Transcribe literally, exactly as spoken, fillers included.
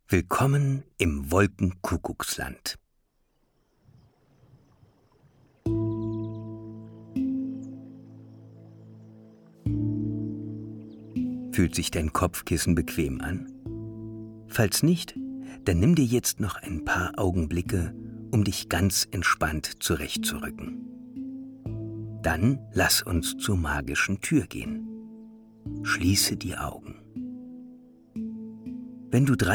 Willkommen im Wolkenkuckucksland. Fühlt sich dein Kopfkissen bequem an? Falls nicht, dann nimm dir jetzt noch ein paar Augenblicke, um dich ganz entspannt zurechtzurücken. Dann lass uns zur magischen Tür gehen. Schließe die Augen. Wenn du